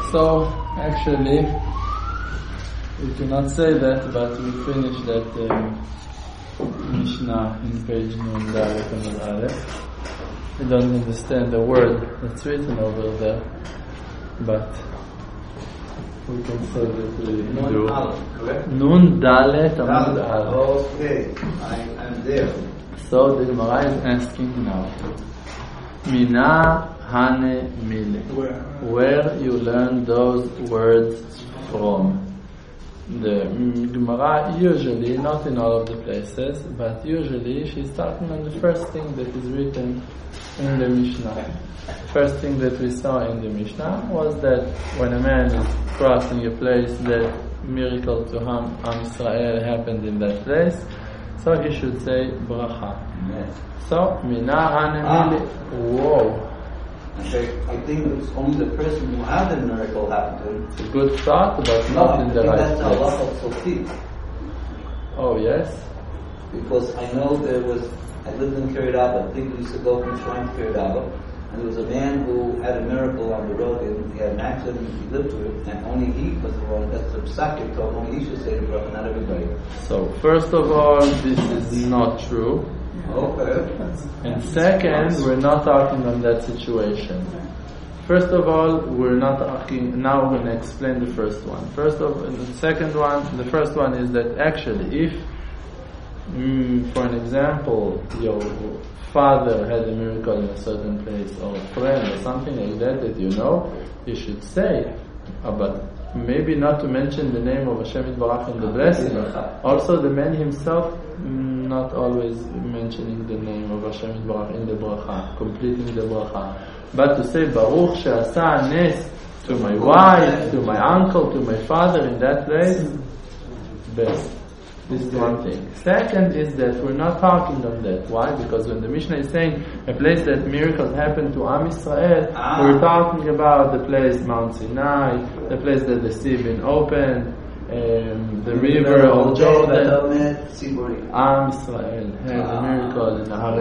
So, actually, we cannot say that, but we finished that Mishnah in page Nun Dalet Amud Aleph. We don't understand the word that's written over there, but we can say that we do. Nun Dalet Amud Aleph. Okay, I'm there. So the Gemara is asking now, Mina Hane Mile, where you learn those words from. The Gemara usually, not in all of the places, but usually she's starting on the first thing that is written in the Mishnah. First thing that we saw in the Mishnah was that when a man is crossing a place, that miracle to Am Israel happened in that place, so he should say bracha. Yes. So, Mina Hane Mile, whoa. I think it's only the person who had the miracle happened to him. It's a good thought, but not in the right that's place. Allah of Sofi. Oh, yes? Because I know I lived in Kiryat Arba. I think we used to go from Shrine to Kiryat Arba. And there was a man who had a miracle on the road, and he had an accident, and he lived through it, and only he was the one, that's the psak told, only he should say the bracha, not everybody. So, first of all, this is not true. Okay. And second, we're not talking on that situation. First of all, we're not talking, now we're going to explain the first one. The first one is that actually, if, for an example, your father had a miracle in a certain place, or a friend, or something like that you know, you should say, but maybe not to mention the name of Hashem Yitbarach in the blessing. Also, the man himself, not always mentioning the name of Hashem Yitbarach in the bracha, completing the bracha. But to say, Baruch she'asa nes to my wife, to my uncle, to my father in that place, best. This is one thing. Second is that we're not talking on that. Why? Because when the Mishnah is saying a place that miracles happen to Am Israel, we're talking about the place Mount Sinai, the place that the sea been opened, the river of Jordan. Am Israel had a miracle in Har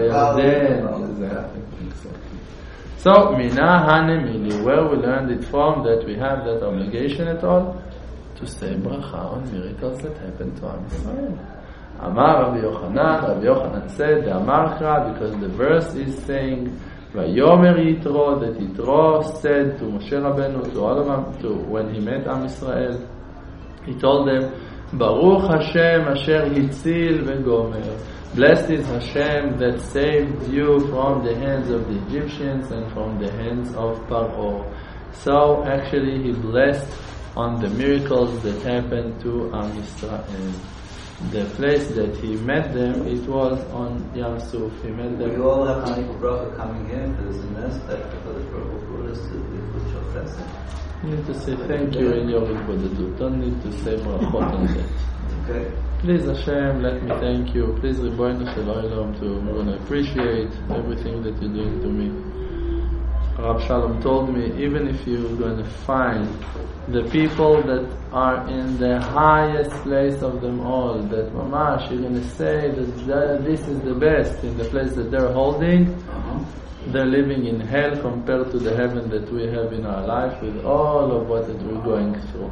Yarden. Exactly. So, Mina Hane Mili, where we learned it from, that we have that obligation at all, to say bracha on miracles that happen to Am Israel. Amar Rabbi Yochanan said, the Amarcha, because the verse is saying, Vayomer Yitro, that Yitro said to Moshe Rabbeinu, to all of them, when he met Am Israel, he told them, Baruch Hashem Asher Hitzil Vegomer. Blessed is Hashem that saved you from the hands of the Egyptians and from the hands of Paro. So actually he blessed on the miracles that happened to Am Yisrael. The place that he met them, it was on Yam Suf. He met them. We all have to make a bracha coming in, because in this, that the Baruch brought us to the Shofet. You need to say thank you in your Ribbodedut. Don't need to say brachot on that. Okay. Please Hashem, let me thank you. Please Ribono Shel Olam, I'm going to appreciate everything that you're doing to me. Rav Shalom told me, even if you're going to find the people that are in the highest place of them all, that mamash, you're going to say that this is the best in the place that they're holding, they're living in hell compared to the heaven that we have in our life with all of what that we're going through.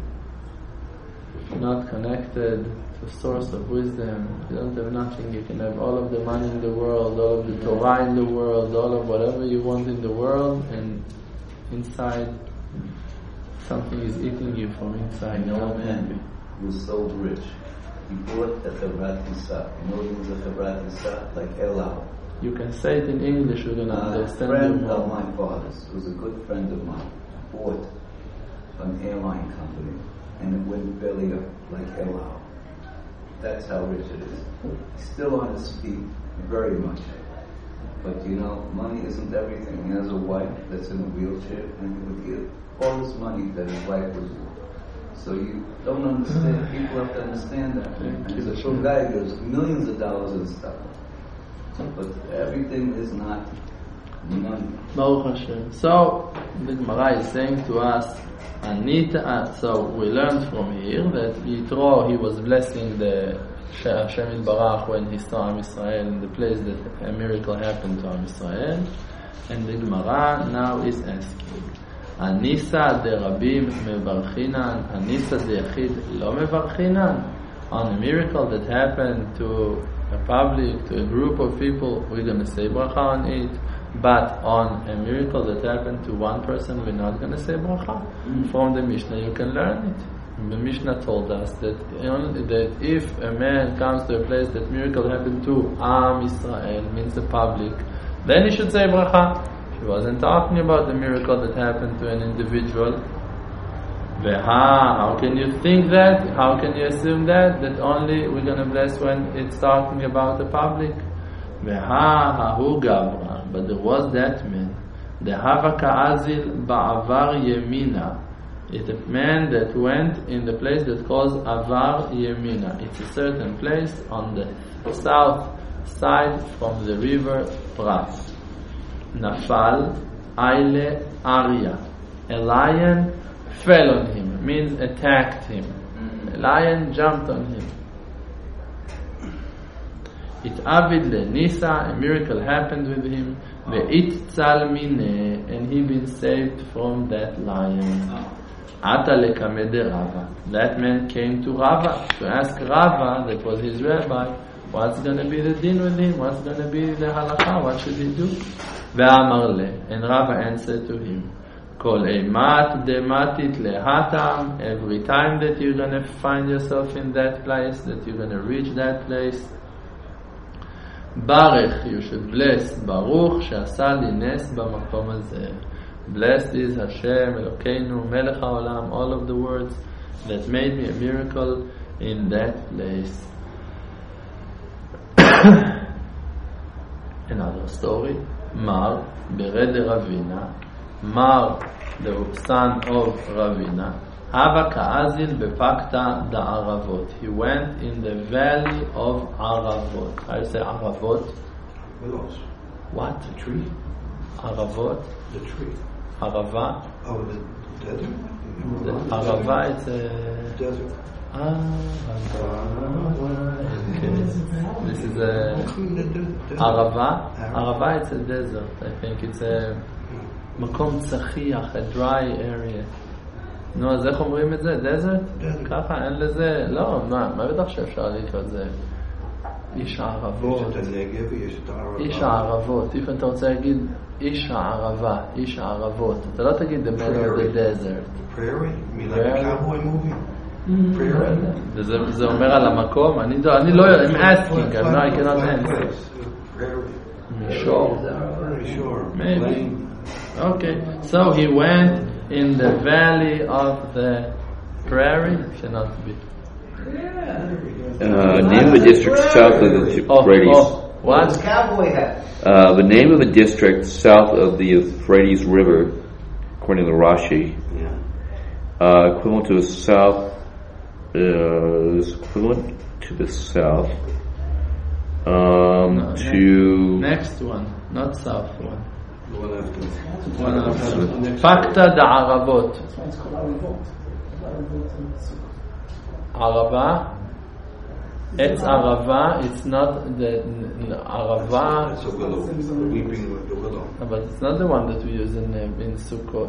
If you're not connected to a source of wisdom, you don't have nothing. You can have all of the money in the world, all of the Torah in the world, all of whatever you want in the world, and inside something is eating you from inside. No man was so rich. He bought a Chevrat Yisrael. You know what means a Chevrat Yisrael? Like El Al. You can say it in English, we're going to understand. A friend of my father's, who was a good friend of mine, bought an airline company, and it went belly up like El Al. That's how rich it is. He's still on his feet, very much. But you know, money isn't everything. He has a wife that's in a wheelchair, and he would give all his money that his wife was. So you don't understand. People have to understand that. And he's a shul guy, gives millions of dollars and stuff. But everything is not money. Baruch Hashem. So the Gemara is saying to us, so we learned from here that Yitro, he was blessing the Hashem Yitbarach when he saw Am Israel in the place that a miracle happened to Am Israel. And the Gemara now is asking, הניסה דרבים מברכינן, הניסה דיחיד לא מברכינן. On a miracle that happened to a public, to a group of people, we're going to say bracha on it. But on a miracle that happened to one person, we're not going to say bracha. From the Mishnah you can learn it. The Mishnah told us that if a man comes to a place that miracle happened to Am Israel, means the public, then he should say bracha. She wasn't talking about the miracle that happened to an individual. How can you think that? How can you assume that? That only we're going to bless when it's talking about the public? But there was that man. The Hava Ka'azil Ba'avar Yemina. It's a man that went in the place that calls Avar Yemina. It's a certain place on the south side from the river Prat. Nafal Aile Arya. A lion fell on him, means attacked him. A lion jumped on him. It avid le Nisa, a miracle happened with him. Ve'it tzal mine, and he been saved from that lion. Ata lekame de Rava. That man came to Rava to ask Rava, that was his rabbi, what's going to be the din with him? What's going to be the halakha? What should he do? Ve'amar le, and Rava answered to him, Kol eimat dematit lehatam. Every time that you're going to find yourself in that place, that you're going to reach that place, Barech, you should bless. Baruch she'asa li nes b'makom hazeh. Blessed is Hashem Elokeinu Melech HaOlam. All of the words that made me a miracle in that place. Another story. Mar bered Ravina. Mar, the son of Ravina, Hava Ka'azil bepakta da'aravot. He went in the valley of Aravot. How do you say Aravot? Willows. What? The tree. Aravot? The tree. Arava? Oh, the desert? Arava, it's a... Desert. This is a... Arava? Arava, it's a desert. I think it's a... מקום צחיח, a dry area. נו, אז איך אומרים את זה? דזרט? ככה, אין לזה... לא, מה בטח שאפשר לקרוא את זה? איש הערבות. יש את הנגב ויש את הערבה. איש הערבות. אם אתה רוצה להגיד איש הערבה, איש הערבות, אתה לא תגיד the man of the desert. Prairie? You mean like a cowboy movie? Prairie? זה אומר על המקום? אני לא יודע, I'm asking, I cannot answer. Prairie. Sure. Maybe. Okay, so he went in the valley of the prairie. Should not be. Name of a district south of the Euphrates. What? Cowboy hat. The name of a district south of the Euphrates River, according to Rashi, equivalent to the south, is equivalent to the south. To next one, not south one. One after. Fakta da'aravot. Arava. It's Arava. It's not the Arava. It's a willow. Weeping with the willow. But it's not the one that we use in Sukkot.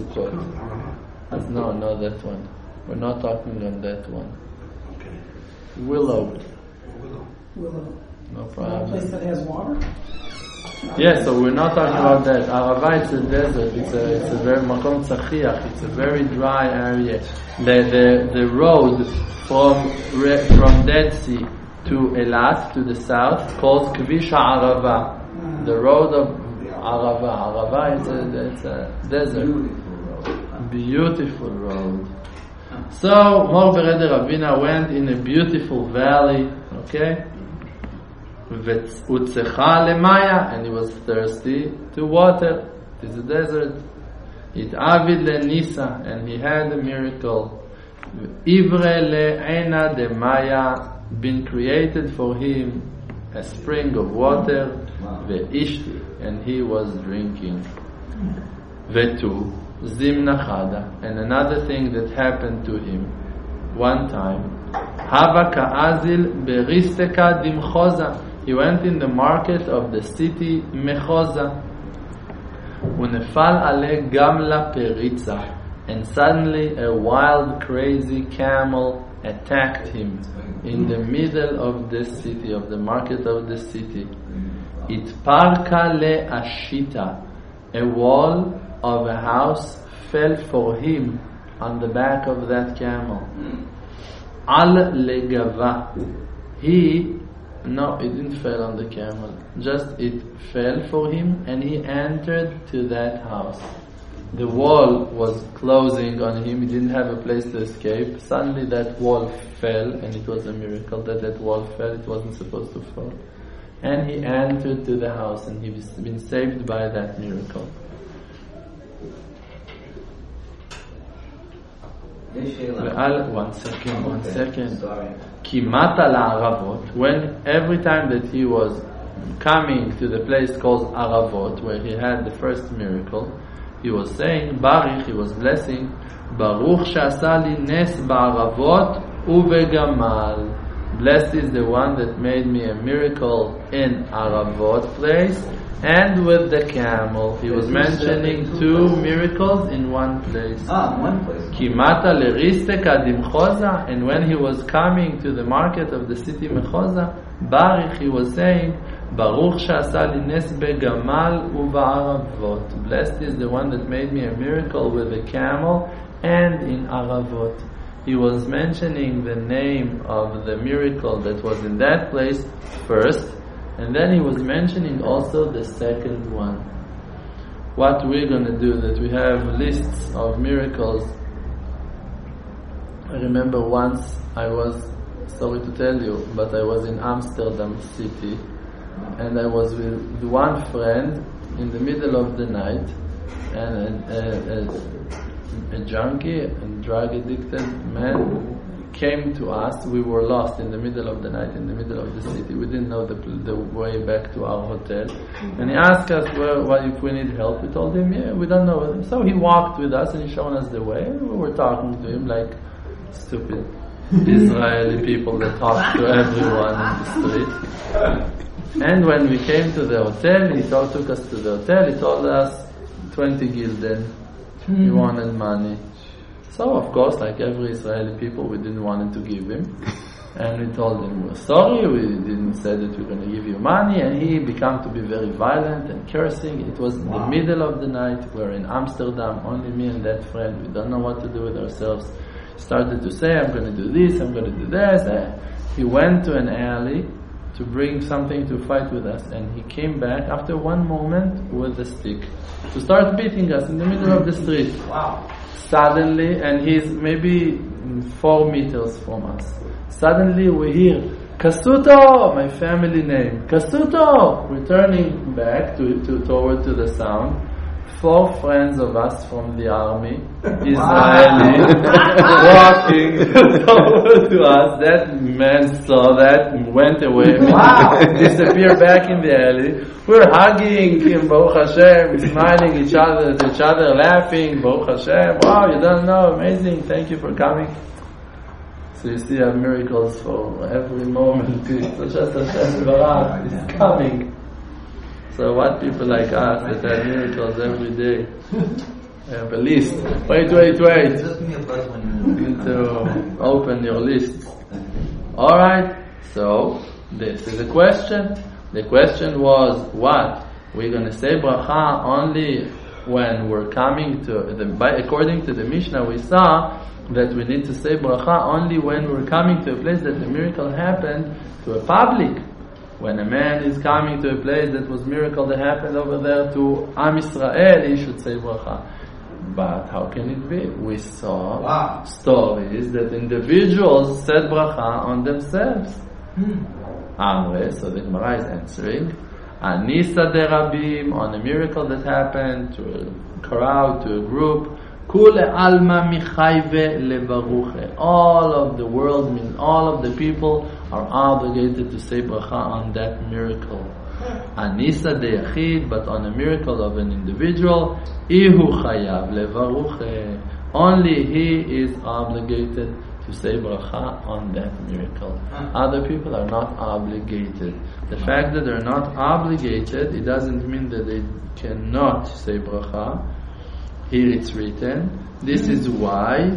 No, not that one. We're not talking on that one. Okay. Willow. Willow. No A problem. place that has water? Yes, so we're not talking about that. Arava, it's a desert. It's a very makom tzachiach. It's a very dry area. The road from Dead Sea to Elat to the south called Kvish Arava. The road of Arava. Arava, it's a desert. Beautiful road. So Mor Bered Ravina went in a beautiful valley. Okay. And he was thirsty to water. It is a desert. It avid le Nisa, and he had a miracle. Ivre le Eina de Maya, been created for him a spring of water. Ve'ishti, and he was drinking. Vetu zimna chada, and another thing that happened to him one time. Hava ka'azil beristeka dimchoza. He went in the market of the city Mechoza. ונפל עלה גם לפריצה. And suddenly a wild, crazy camel attacked him in the middle of the city, of the market of the city. Itparka le'ashita. A wall of a house fell for him on the back of that camel. Al legava. No, it didn't fall on the camel. Just it fell for him and he entered to that house. The wall was closing on him. He didn't have a place to escape. Suddenly that wall fell, and it was a miracle that wall fell. It wasn't supposed to fall. And he entered to the house, and he's been saved by that miracle. One second. Kimata la'aravot. When every time that he was coming to the place called Aravot, where he had the first miracle, he was saying, Baruch, he was blessing, Baruch she'asa li nes ba'aravot uvegamal. Blessed is the one that made me a miracle in Aravot place and with the camel. He was mentioning two miracles in one place. One place. Kimata leriste kadim choza. And when he was coming to the market of the city Mechoza, Baruch, he was saying, Baruch she'asa li nes begamal u'ba'aravot. Blessed is the one that made me a miracle with the camel and in Aravot. He was mentioning the name of the miracle that was in that place first, and then he was mentioning also the second one. What we're going to do, that we have lists of miracles. I remember once I was, sorry to tell you, but I was in Amsterdam city, and I was with one friend in the middle of the night, and a junkie and drug addicted man came to us. We were lost in the middle of the night, in the middle of the city. We didn't know the way back to our hotel, and he asked us what if we need help. We told him, yeah, we don't know. So he walked with us and he showed us the way. We were talking to him like stupid Israeli people that talk to everyone in the street. And when we came to the hotel, he took us to the hotel. He told us 20 gulden. He wanted money. So of course, like every Israeli people, we didn't want to give him. And we told him, we're sorry, we didn't say that we're going to give you money. And he began to be very violent and cursing. It was in the middle of the night. We're in Amsterdam, only me and that friend. We don't know what to do with ourselves. He started to say, I'm going to do this, I'm going to do this. He went to an alley to bring something to fight with us, and he came back after one moment with a stick to start beating us in the middle of the street. Wow. Suddenly, and he's maybe 4 meters from us. Suddenly we hear Kasuto, my family name, Kasuto, returning back toward the sound. 4 friends of us from the army, Israeli, walking over to us. That man saw that and went away. Disappeared back in the alley. We're hugging him, Baruch Hashem, smiling each other, laughing, Baruch Hashem. Wow, you don't know, amazing, thank you for coming. So you see, have miracles for every moment. It's just Hashem Barach is coming. So what people like us that have miracles every day have a list. Wait. You need to open your list. Alright, so this is a question. The question was what? We're going to say bracha only when we're coming to according to the Mishnah we saw that we need to say bracha only when we're coming to a place that the miracle happened to a public. When a man is coming to a place that was miracle that happened over there to Am Yisrael, he should say bracha. But how can it be? We saw stories that individuals said bracha on themselves. Amre, so the Gemara is answering, Anisa de Rabim, on a miracle that happened to a crowd, to a group. Kule alma michayve levaruche. All of the world, means all of the people, are obligated to say bracha on that miracle. Anisa de yachid, but on a miracle of an individual, ihu chayav levaruche. Only he is obligated to say bracha on that miracle. Other people are not obligated. The fact that they're not obligated, it doesn't mean that they cannot say bracha. Here it's written. This is why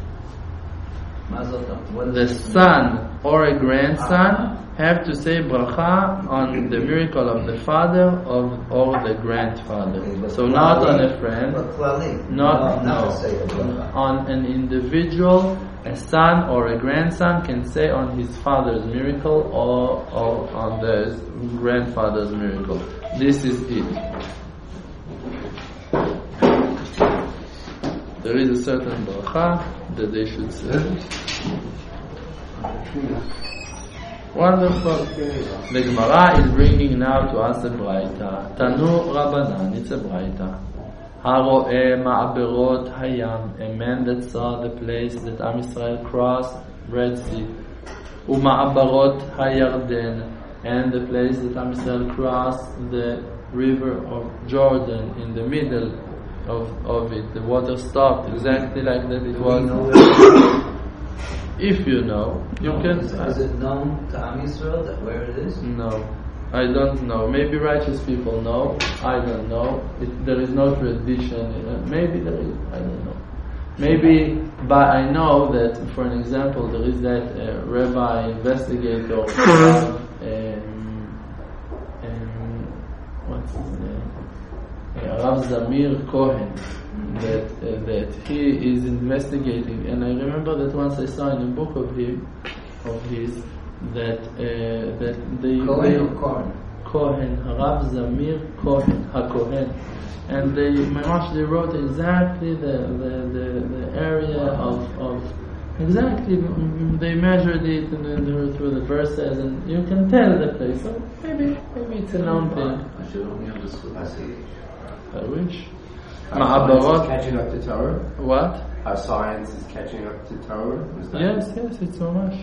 the son or a grandson have to say bracha on the miracle of the father or the grandfather. So not on a friend, not on an individual. A son or a grandson can say on his father's miracle or on the grandfather's miracle. This is it. There is a certain bracha that they should say. Wonderful. The Gemara is bringing now to us a braita. Tanu Rabbanan, it's a braita. Haro'eh ma'aberot hayam, a man that saw the place that Am Yisrael crossed, Red Sea. U'ma'aberot hayarden, and the place that Am Yisrael crossed the river of Jordan in the middle of it. The water stopped exactly like that it was. If you know, you can. Is it known to Am Yisrael that where it is? No, I don't know. Maybe righteous people know. I don't know. There is no tradition. Maybe there is. I don't know. Maybe, but I know that, for an example, there is that rabbi investigator. What's his name? Rav Zamir Cohen. That he is investigating, and I remember that once I saw in a book of his that they Cohen, Rav Zamir Cohen, HaKohen, and they wrote exactly the area of exactly, they measured it and through the verses, and you can tell the place. So maybe it's a known thing. I should only understood. I see. I wish. Science is catching up to Torah? What? How science is catching up to Torah? Yes, it's so much.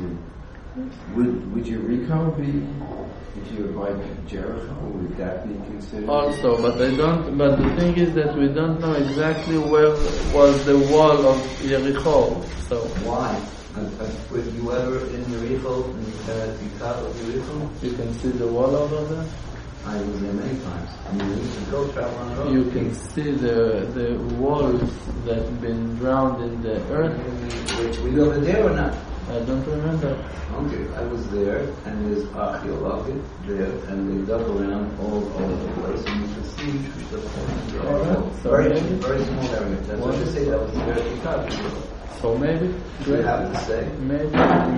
Would Jericho be, if you avoid Jericho, would that be considered? Also, but the thing is that we don't know exactly where was the wall of Jericho. So why? Were you ever in Jericho, in the Tikar of Jericho? You can see the wall over there? I was there many times. I mean, we used to go travel on the road. You can see the walls that have been drowned in the earth. Were you over there or not? I don't remember. Okay, I was there, and there's archaeology there, and they dug around all over the place, and you could see the very small area. That's what they say, that was the very Tikar. So maybe? You have to say. Maybe.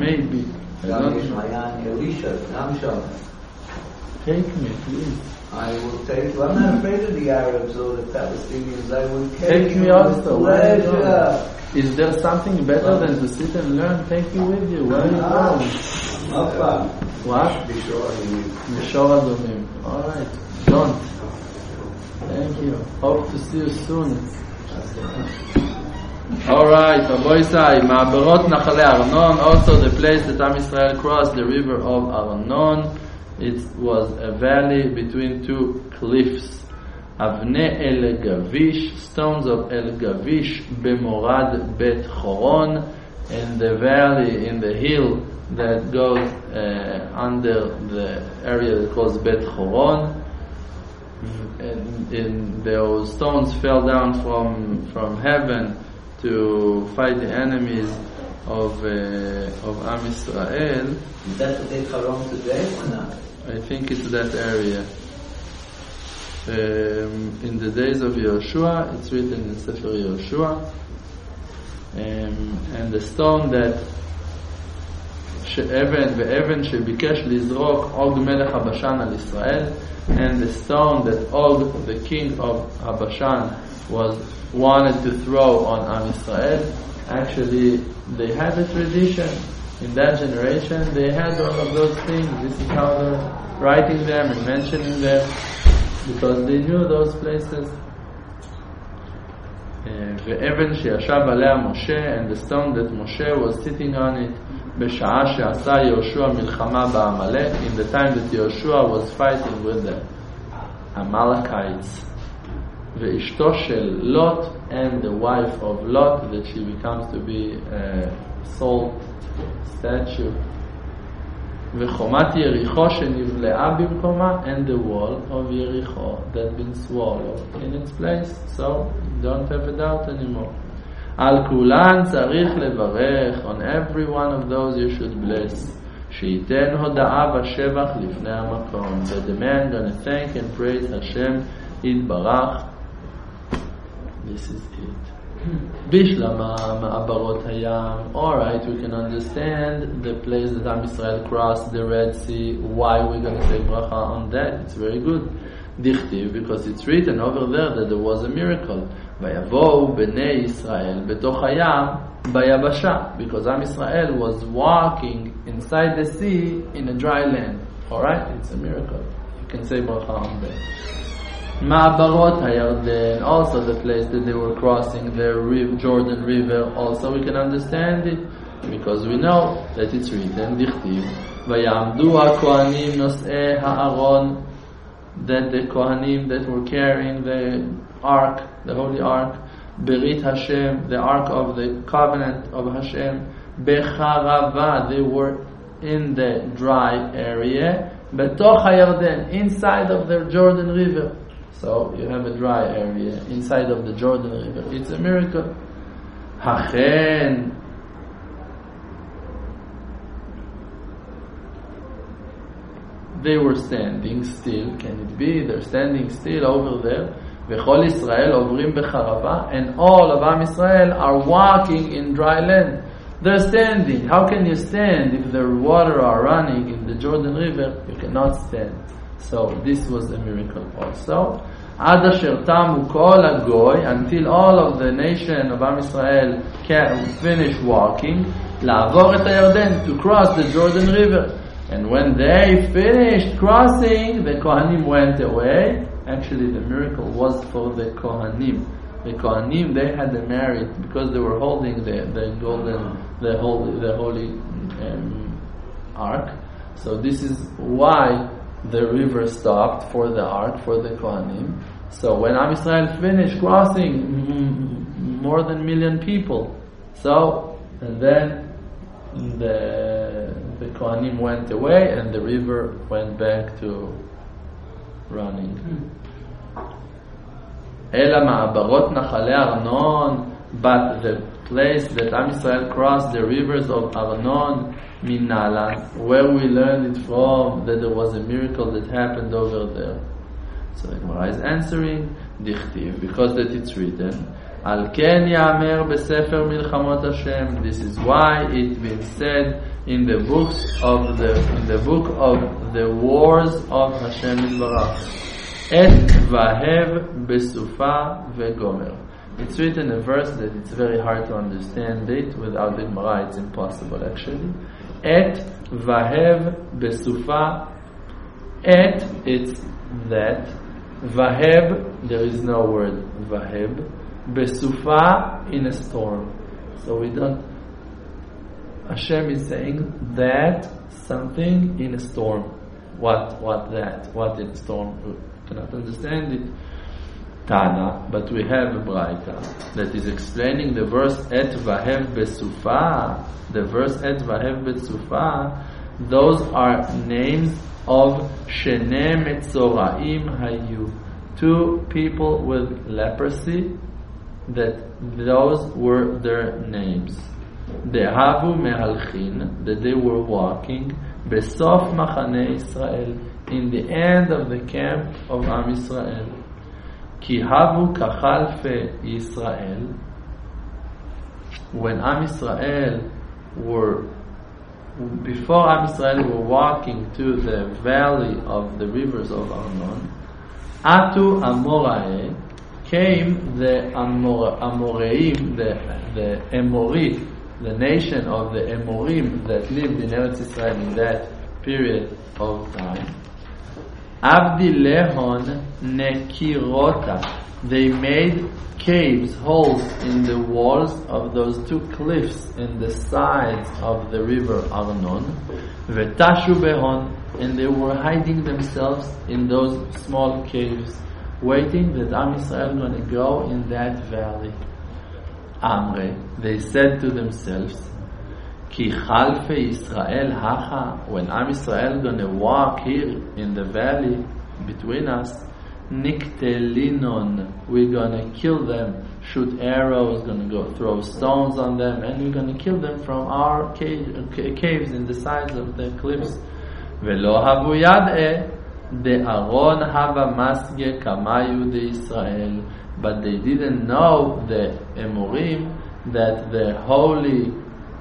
Elisha, Take me, please. I will take you. I'm not afraid of the Arabs or the Palestinians. I will take you also. Pleasure. Is there something better than to sit and learn? Take you with you. Where are you going? What? Mishor Adumim. Alright. Don't. Thank you. Hope to see you soon. Alright, Raboisai, Ma'aberot Nachale Arnon, also the place that Am Yisrael crossed the river of Arnon. It was a valley between two cliffs. Avne El Gavish, stones of El Gavish, Bemorad Bet Choron, in the valley, in the hill that goes under the area that calls Bet Choron. And those stones fell down from heaven to fight the enemies of Am Yisrael. Is that the Bet Choron today or not? I think it's that area. In the days of Yehoshua, it's written in Sefer Yehoshua, and the stone that ואבן שביקש לזרוק Og מלך הבשן על ישראל, and the stone that Og, the king of Habashan, wanted to throw on Am Yisrael. Actually, they had a tradition. In that generation, they had all of those things. This is how they're writing them and mentioning them, because they knew those places. ואבן שישב עליה משה, and the stone that Moshe was sitting on it, בשעה שעשה יהושע מלחמה בעמלק, in the time that Yehoshua was fighting with the Amalekites. ואשתו של לוט, and the wife of Lot, that she becomes to be a salt statue. וחומת יריחו שנבלעה במקומה, and the wall of Jericho that been swallowed in its place. So don't have a doubt anymore. על כולן צריך לברך, on every one of those you should bless. שייתן הודעה בשבח לפני המקום. That the man gonna thank and praise Hashem יתברך. This is it. Bishlama Ma'abarot Hayam. Alright, we can understand the place that Am Yisrael crossed the Red Sea. Why we're going to say bracha on that? It's very good. Dichtiv, because it's written over there that there was a miracle. Vayavo Bnei Yisrael Betoch Hayam Bayabasha. Because Am Yisrael was walking inside the sea in a dry land. Alright, it's a miracle. You can say bracha on that. Ma'abarot HaYarden, also the place that they were crossing the Jordan River, also we can understand it, because we know that it's written, Dichtiv, Vayamdu HaKohanim Nos'eh HaAron, that the Kohanim that were carrying the Ark, the Holy Ark, Berit Hashem, the Ark of the Covenant of Hashem, Becharava, they were in the dry area, Betoch HaYarden, inside of the Jordan River. So you have a dry area inside of the Jordan River. It's a miracle. Hachen. They were standing still. Can it be? They're standing still over there. V'chol Yisrael ovrim becharava, and all of Am Yisrael are walking in dry land. They're standing. How can you stand if the water are running in the Jordan River? You cannot stand. So this was a miracle also. Ad asher tamu kol hagoy, until all of the nation of Am Yisrael can finish walking, la'avor et hayarden, to cross the Jordan River. And when they finished crossing, the Kohanim went away. Actually, the miracle was for the Kohanim. The Kohanim, they had a merit because they were holding the golden, the holy ark. So this is why the river stopped for the ark, for the Kohanim. So when Am Yisrael finished crossing, more than 1 million people. So, and then the Kohanim went away and the river went back to running. Ela ma'abarot nachale Arnon, but the place that Am Yisrael crossed the rivers of Arnon, Minalan, where we learned it from, that there was a miracle that happened over there. So the Gemara is answering, Dichtiv, because that it's written, Al ken yamer besefer milchamot Hashem. This is why it's been said in the book of the wars of Hashem Yitbarach. Et vahev besufa vegomer. It's written a verse that it's very hard to understand it without the Gemara. It's impossible actually. Et vahev besufa. Et, it's that. Vahev, there is no word vahev. Besufa, in a storm. So we don't. Hashem is saying that something in a storm. What that? What in a storm? We cannot understand it. Tana, but we have a braita that is explaining the verse et vahev besufa. The verse et vahev besufa. Those are names of Shene Metzoraim Hayu, 2 people with leprosy, that those were their names. Dehavu mehalchin, that they were walking, Besof Machane Israel, in the end of the camp of Am Yisrael. Ki havu kachalfe Yisrael, when Am Yisrael were, before Am Yisrael were walking to the valley of the rivers of Arnon, Atu Amorae, came the Amoreim, the Emori, the nation of the Emorim that lived in Eretz Yisrael in that period of time. Abdi Lehon Nekirota, they made caves, holes in the walls of those 2 cliffs in the sides of the river Arnon. Vetashu Behon, and they were hiding themselves in those small caves. waiting that Am Yisrael going to go in that valley. Amre, they said to themselves, Ki Chalfe Yisrael Hacha, when Am Yisrael going to walk here in the valley between us, Niktelinon, we're going to kill them, shoot arrows, going to go throw stones on them, and we're going to kill them from our caves in the sides of the cliffs. Velo havu yad'e de Aaron hava masge kamayu de Israel, but they didn't know, the Emorim, that the holy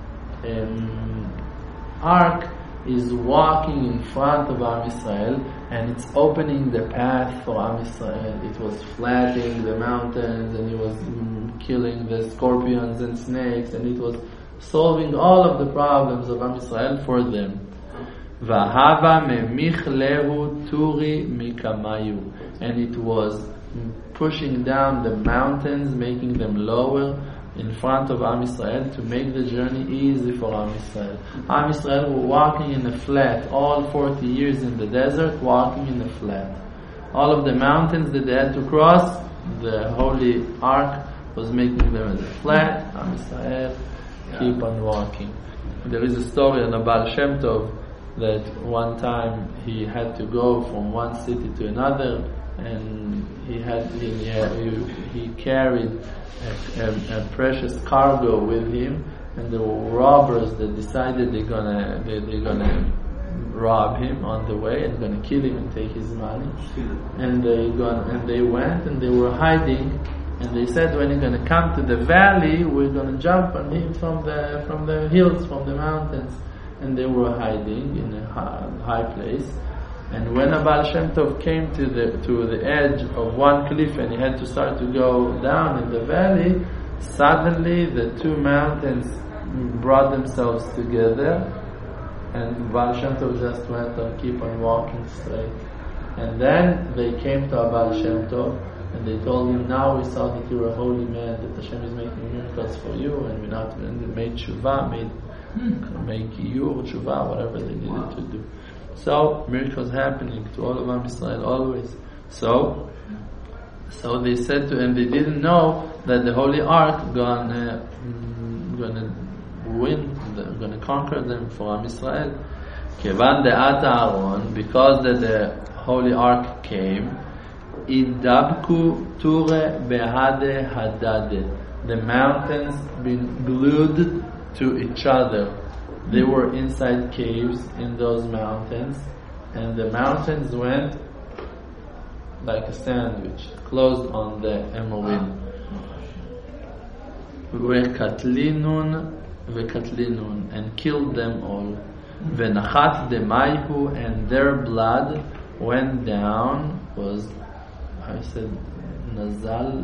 ark is walking in front of Am Yisrael, and it's opening the path for Am Yisrael. It was flattening the mountains, and it was killing the scorpions and snakes, and it was solving all of the problems of Am Yisrael for them. Vahava memich turi mikamayu, and it was pushing down the mountains, making them lower in front of Am Yisrael to make the journey easy for Am Yisrael. Am Yisrael were walking in a flat, all 40 years in the desert, walking in a flat. All of the mountains that they had to cross, the holy ark was making them as a flat. Am Yisrael keep on walking. There is a story on a Baal Shem Tov that one time he had to go from one city to another, and he carried a precious cargo with him, and there were robbers that decided they're gonna rob him on the way and gonna kill him and take his money. And they went and they were hiding, and they said, when you're gonna come to the valley, we're gonna jump on him from the hills, from the mountains. And they were hiding in a high place. And when a Baal Shem Tov came to the edge of one cliff and he had to start to go down in the valley, suddenly the two mountains brought themselves together, and Baal Shem Tov just went on, keep on walking straight. And then they came to a Baal Shem Tov and they told him, now we saw that you're a holy man, that Hashem is making miracles for you, and we made tshuva, make giyur, tshuva, whatever they needed to do. So miracles happening to all of Am Yisrael always. So they said to him, they didn't know that the holy ark gonna win, gonna conquer them for Am Yisrael. Kevan de'at Aaron, because that the holy ark came, idabku ture behade hadade. The mountains been glued to each other. They were inside caves in those mountains, and the mountains went like a sandwich, closed on the Emorim. Vekatlinun, and killed them all. Venachat demayhu, and their blood went down, nazal,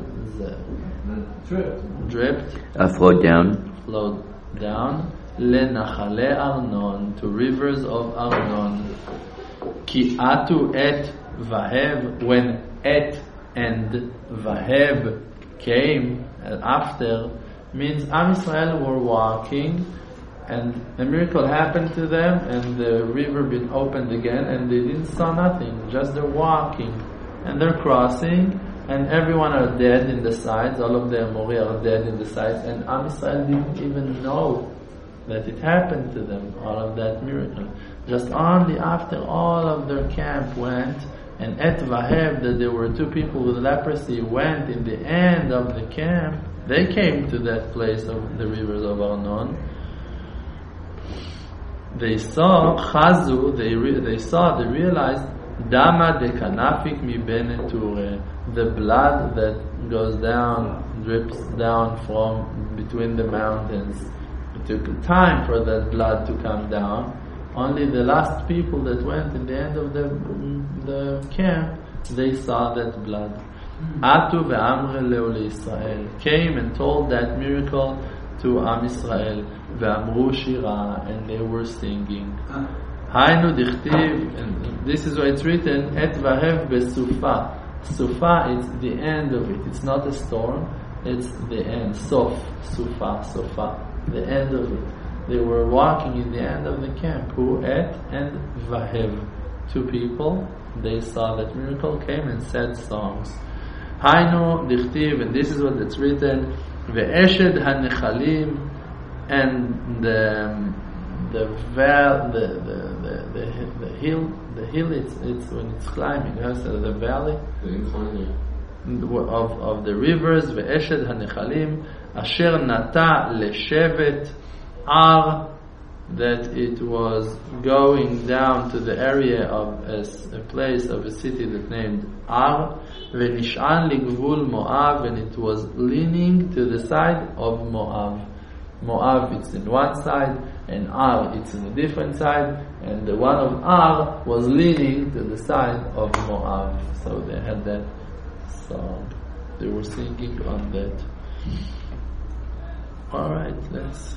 dripped, flowed down, lenachale Arnon, to rivers of Arnon. Ki atu et vahev, when et and vahev came after, means Am Yisrael were walking, and a miracle happened to them, and the river been opened again, and they didn't saw nothing, just they're walking, and they're crossing, and everyone are dead in the sides, all of the Amori are dead in the sides, and Am Yisrael didn't even know that it happened to them, all of that miracle. Just only after all of their camp went, and Et Vahev, that there were two people with leprosy, went in the end of the camp, they came to that place of the rivers of Arnon. They saw Chazu, they realized Dama de Kanafik mi Beneture, the blood that goes down, drips down from between the mountains. It took time for that blood to come down. Only the last people that went in the end of the camp, they saw that blood. Atu ve'amre leu Israel, came and told that miracle to Am Yisrael. Ve'amru shira, and they were singing. Hainu dichtiv, and this is why it's written, Et vahev besufa. Sufa is the end of it. It's not a storm, it's the end. Sof, sufa, the end of it. They were walking in the end of the camp. Who? Et and vahev, two people. they saw that miracle, came and said songs. Hainu dichtiv, and this is what it's written, ve'eshed hanechalim, and the hill, it's when it's climbing, the valley, the incline, of the rivers, ve'eshed hanechalim, asher nata leshevet ar, that it was going down to the area of a place of a city that named Ar, ve'nish'an ligvul Moab, and it was leaning to the side of Moab. Moab, it's in one side, and Ar, it's in a different side, and the one of Ar was leaning to the side of Moab. So they had that song. They were singing on that. Alright, let's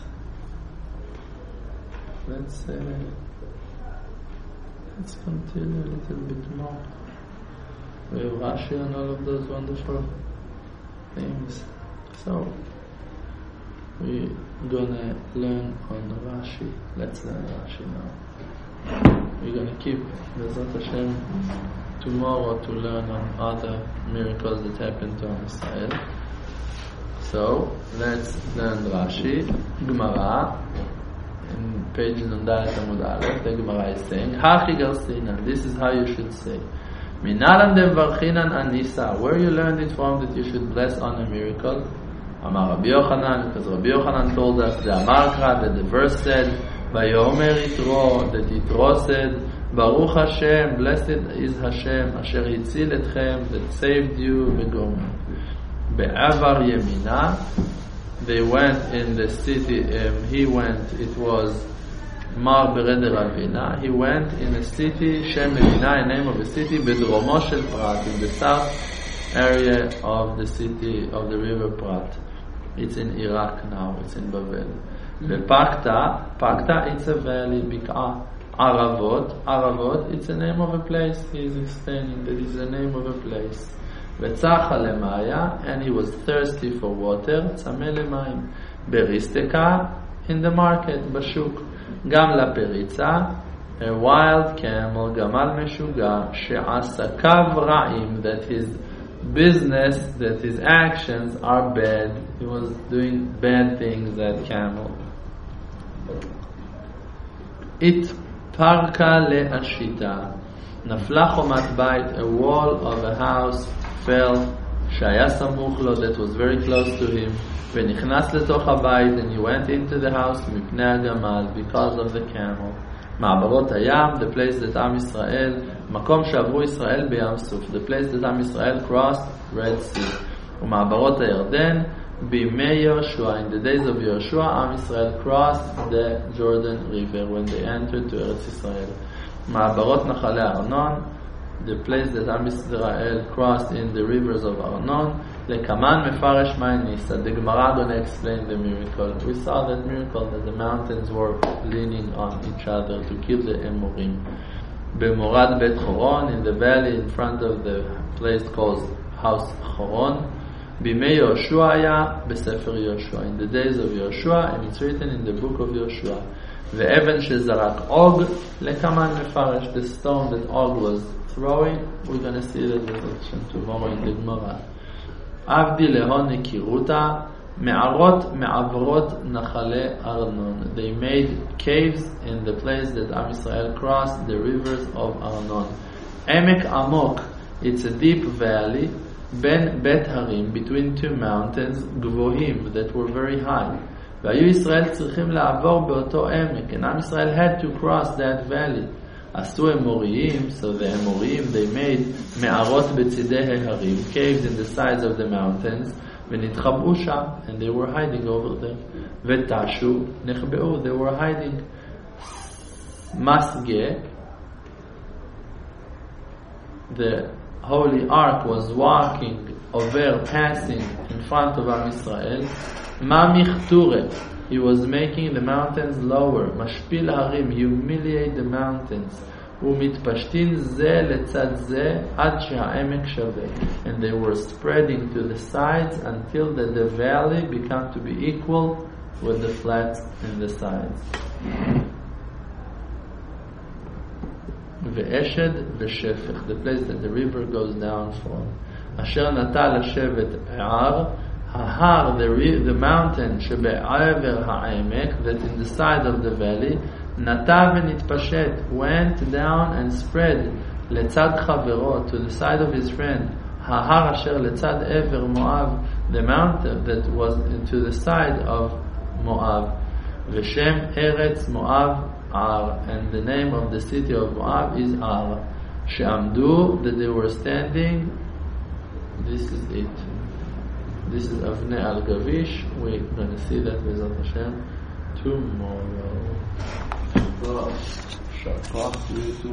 continue a little bit more. We have Rashi and all of those wonderful things. So, we're gonna learn on Rashi. Let's learn Rashi now. We're gonna keep Bezrat Hashem tomorrow to learn on other miracles that happened to Israel. So, let's learn Rashi. Gemara, in page Nundalet Amud Aleph, the Gemara is saying, Hachi Garsinan, this is how you should say. Minalan devarchinan anisa, where you learned it from that you should bless on a miracle? Amar Rabbi Yochanan, because Rabbi Yochanan told us the Amarkra, that the verse said, Vayomer Yitro, that Yitro said, Baruch Hashem, blessed is Hashem, Asher Hitzil Etchem, that saved you, Begom. Be'avar Yemina, they went in the city, it was Mar Bereder Avina, he went in a city, Shem Medina, a name of a city, Bedromo Shel Prat, in the south area of the city of the river Prat. It's in Iraq now, it's in Babel. Pakta, it's a valley, Bik'a. Aravot, it's a name of a place, he is explaining that it's a name of a place. V'tzacha lemaya, and he was thirsty for water. Tzameh lemayim. Beristeka, in the market, bashuk. Gam la peritza, a wild camel. Gamal meshuga, she'asakav ra'im, that his business, that his actions are bad. He was doing bad things, that camel. It parka le'ashita. Nafla chomat bait, a wall of a house fell, shaya samuch lo, that was very close to him, v'nichnas letoch habayit, and he went into the house, mipnei hagamal, because of the camel. Ma'abarot hayam, the place that Am Yisrael, makom shavru Yisrael b'yam suf, the place that Am Yisrael crossed Red Sea. U'ma'abarot hayarden, b'imei Yoshua, in the days of Yoshua, Am Yisrael crossed the Jordan River when they entered to Eretz Yisrael. Ma'abarot nachale Arnon, the place that Am Yisrael crossed in the rivers of Arnon. Lekaman mefaresh ma'anisa. The Gemara going to explain the miracle. We saw that miracle that the mountains were leaning on each other to kill the Amorim. B'morad Bet Choron, in the valley in front of the place called House Choron. B'mei Yoshua aya b'sefer Yoshua, in the days of Yoshua, and it's written in the book of Yoshua. Ve'even shezarak Og lekaman mefaresh, the stone that Og was throwing. We're going to see that tomorrow in the Gemara. Avdi lehon nekiruta me'arot me'avrot nachale Arnon. They made caves in the place that Am Yisrael crossed the rivers of Arnon. Emek Amok, it's a deep valley. Ben Bet Harim, between two mountains, Gvohim, that were very high. Vayu Yisrael tzrichim la'avor beoto emek, and Am Yisrael had to cross that valley. Asu Emoriyim, so the Emoriyim, they made me'arot betzidei harim, caves in the sides of the mountains, v'nitchabu sham, and they were hiding over there. V'tashu nechbeu, they were hiding. Masge, the Holy Ark was passing in front of Am Yisrael. Mamich Ture, he was making the mountains lower. Mashpil Harim, humiliate the mountains. Umitpashtin ze letzad ze ad she'ha'emek shaveh, and they were spreading to the sides until the valley became to be equal with the flats in the sides. ve'eshed ve'shefech, the place that the river goes down from. Asher nata l'shevet Ar, Hahar, the mountain, shebe'aver ha'emek, that in the side of the valley, nata v'nitpashet, went down and spread, letzad chavero, to the side of his friend, Hahar asher letzad ever Moab, the mountain that was to the side of Moab. V'shem Eretz Moab Ar, and the name of the city of Moab is Ar. She'amdu, that they were standing. This is it. This is Avnei Al Gavish. We're going to see that with Hashem tomorrow. Shabbat.